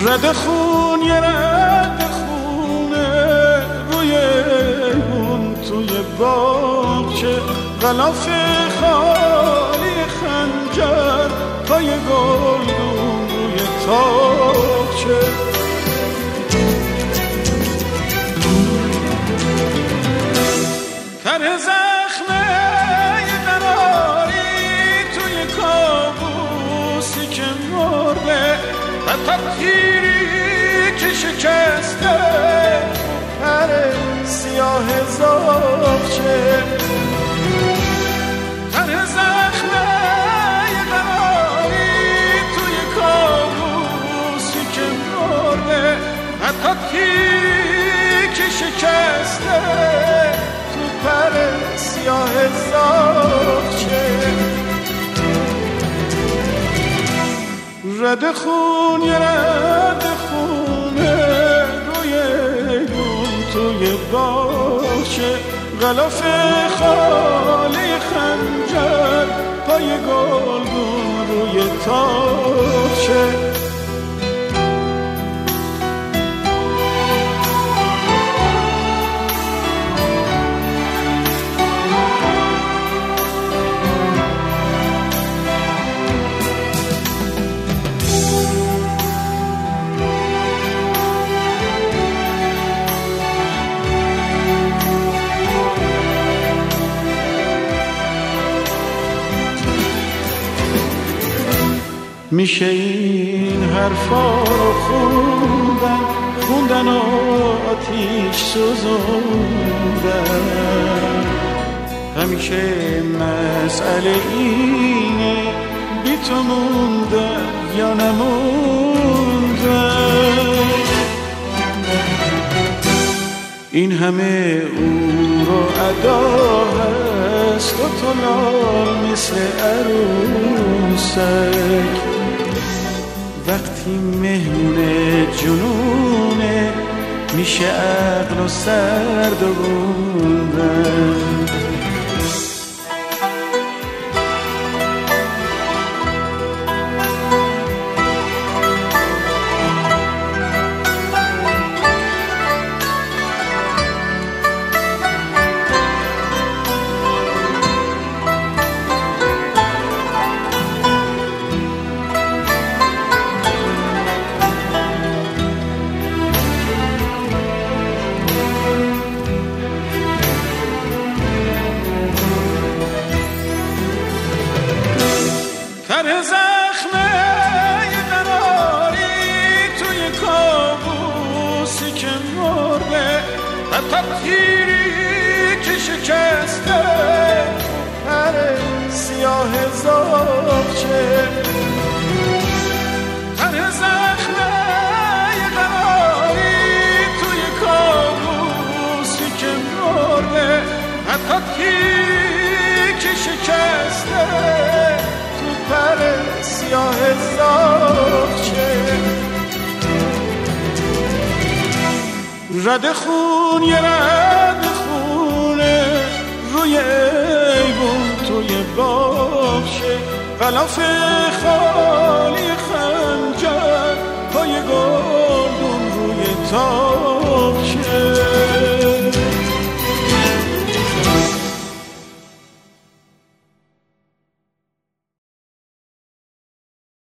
رد خون یه رد خونه روی اون توی باغچه، غلاف خالی خنجر پای گلدون روی تاقچه. پر زخمه قراری توی کابوسی که مرده، حتی تیری که شکسته پر سیاه زاغچه. پر زخمه قراری توی کابوسی که مرده، حتی تیری که شکسته پر سیاه زاغچه. رد خون یه رد خونه روی ایوون توی باغچه، غلاف خالی خنجر پای گلدون روی تاقچه. میشه این حرفا رو خوندن و آتیش سوزوندن. همیشه مسئله اینه بی تو موندن یا نموندن. این همه او رو ادا هست و تو لال مثل عروسک. وقتی مهمون جنونه میشه عقل و سردوندن. پر زخمه قراری توی کابوسی که مرده، حتی تیری که شکسته پر سیاه زاغچه. پر زخمه قراری توی کابوسی که مرده، حتی تیری که شکسته پر سیاه زاغچه. رد خون یه رد خونه روی ایوون توی باغچه، غلاف خالی خنجر پای گلدون روی تاقچه.